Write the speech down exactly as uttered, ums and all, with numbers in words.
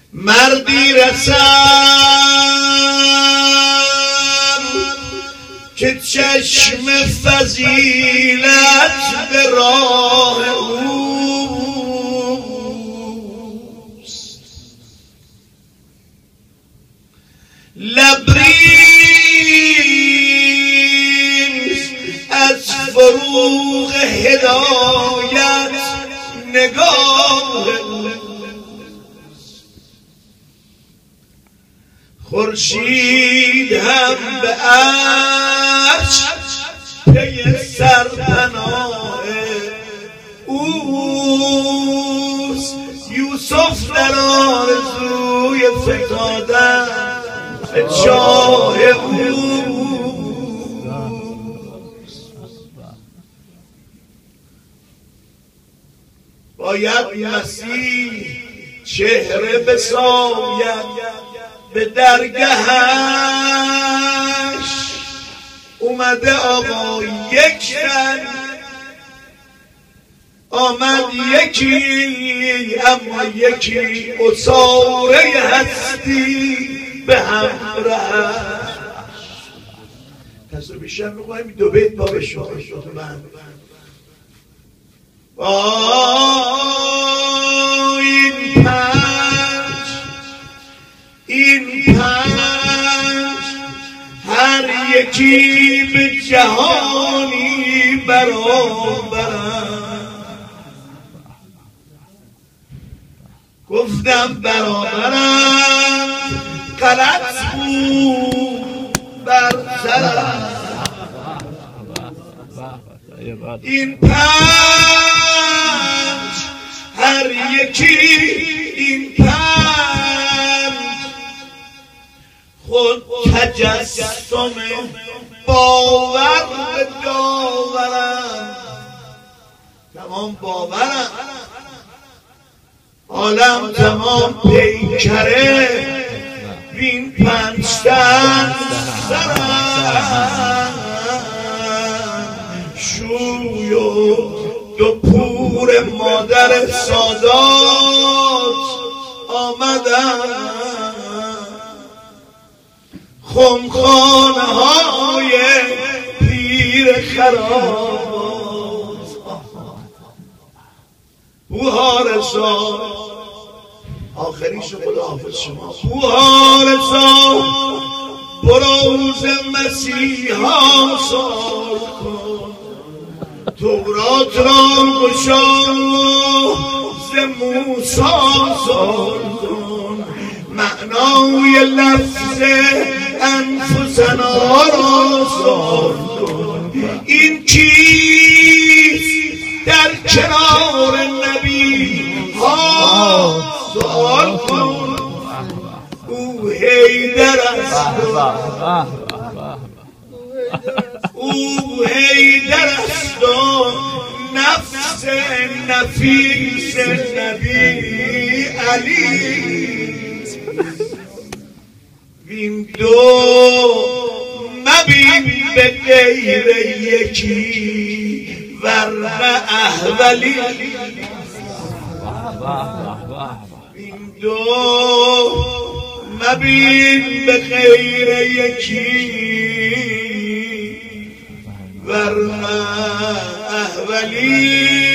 مردی رسم که چشم فضیلت به راه اوست، لبریز از فروغ هدایت نگاه خورشید هم به عرش پی سرپناه اوست. یوسف در آرزوی فتادن به چاه اوست. باید مسیح چهره بساید به درگهش، اومده آقا یک زن آمد یکی، اما یکی اساره هستی به همراهش. پس رو بیشتر میخوایم دو بیت با به شما شد من این پنج این پنج هر یکی به جهانی برابرند. گفتم برابرند غلط بود بر سرم. این پنج هر یکی این پنج خود تجسم باور به داورم، تمام باورم، عالم تمام پیکره بین پنج تن سرم. شوی و دو پور مادر سادات آمدن، خمخانه های پیر خرابات. بوهارسا آخریش خدا حافظ شما. بوهارسا بروز مسیحا سال کن، تورات را گشا ز موسی سال کن، معنای لفظ انفسنا را سال کن. این کیست در کنار نبی ها سال کن، او حیدر است، او حیدر است و نفس نفیس نبی علی. این دو مبین به غیر یکی ورنه احولی. این دو مبین به غیر یکی ورنه احولی.